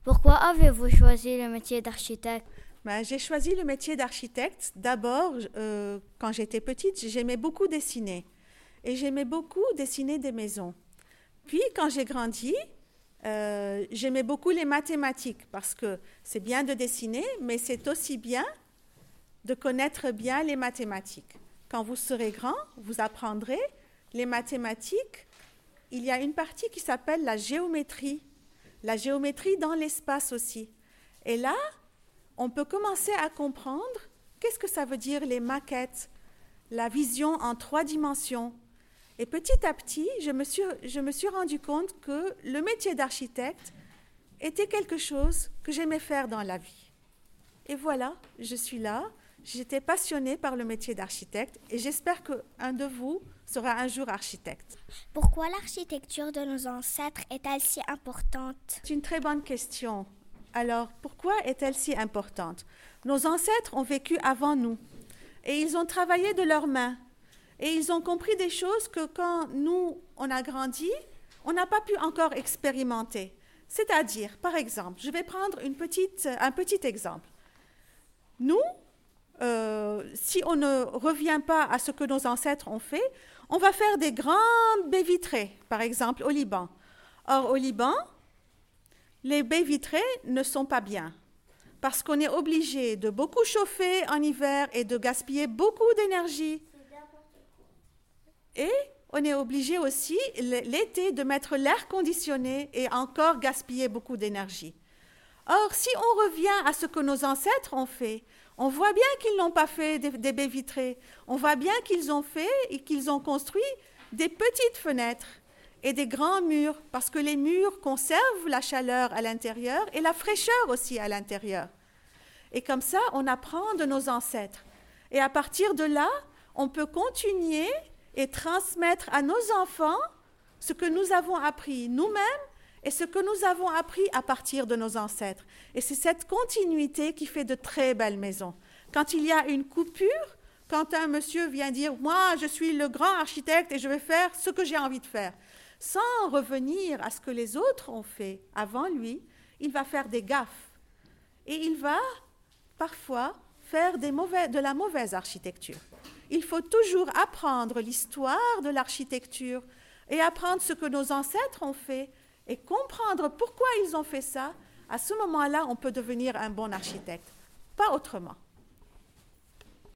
Pourquoi avez-vous choisi le métier d'architecte? J'ai choisi le métier d'architecte. D'abord, quand j'étais petite, j'aimais beaucoup dessiner. Et j'aimais beaucoup dessiner des maisons. Puis, quand j'ai grandi, j'aimais beaucoup les mathématiques parce que c'est bien de dessiner, mais c'est aussi bien de connaître bien les mathématiques. Quand vous serez grand, vous apprendrez les mathématiques. Il y a une partie qui s'appelle la géométrie dans l'espace aussi. Et là, on peut commencer à comprendre qu'est-ce que ça veut dire les maquettes, la vision en 3 dimensions. Et petit à petit, je me suis rendu compte que le métier d'architecte était quelque chose que j'aimais faire dans la vie. Et voilà, je suis là. J'étais passionnée par le métier d'architecte et j'espère qu'un de vous sera un jour architecte. Pourquoi l'architecture de nos ancêtres est-elle si importante? C'est une très bonne question. Alors, pourquoi est-elle si importante? Nos ancêtres ont vécu avant nous et ils ont travaillé de leurs mains et ils ont compris des choses que quand nous, on a grandi, on n'a pas pu encore expérimenter. C'est-à-dire, par exemple, je vais prendre un petit exemple. Nous, si on ne revient pas à ce que nos ancêtres ont fait, on va faire des grandes baies vitrées, par exemple au Liban. Or, au Liban, les baies vitrées ne sont pas bien parce qu'on est obligé de beaucoup chauffer en hiver et de gaspiller beaucoup d'énergie. Et on est obligé aussi l'été de mettre l'air conditionné et encore gaspiller beaucoup d'énergie. Or, si on revient à ce que nos ancêtres ont fait, on voit bien qu'ils n'ont pas fait des baies vitrées. On voit bien qu'ils ont fait et qu'ils ont construit des petites fenêtres et des grands murs, parce que les murs conservent la chaleur à l'intérieur et la fraîcheur aussi à l'intérieur. Et comme ça, on apprend de nos ancêtres. Et à partir de là, on peut continuer et transmettre à nos enfants ce que nous avons appris nous-mêmes et ce que nous avons appris à partir de nos ancêtres. Et c'est cette continuité qui fait de très belles maisons. Quand il y a une coupure, quand un monsieur vient dire « Moi, je suis le grand architecte et je vais faire ce que j'ai envie de faire », sans revenir à ce que les autres ont fait avant lui, il va faire des gaffes. Et il va parfois faire de la mauvaise architecture. Il faut toujours apprendre l'histoire de l'architecture et apprendre ce que nos ancêtres ont fait et comprendre pourquoi ils ont fait ça. À ce moment-là, on peut devenir un bon architecte, pas autrement.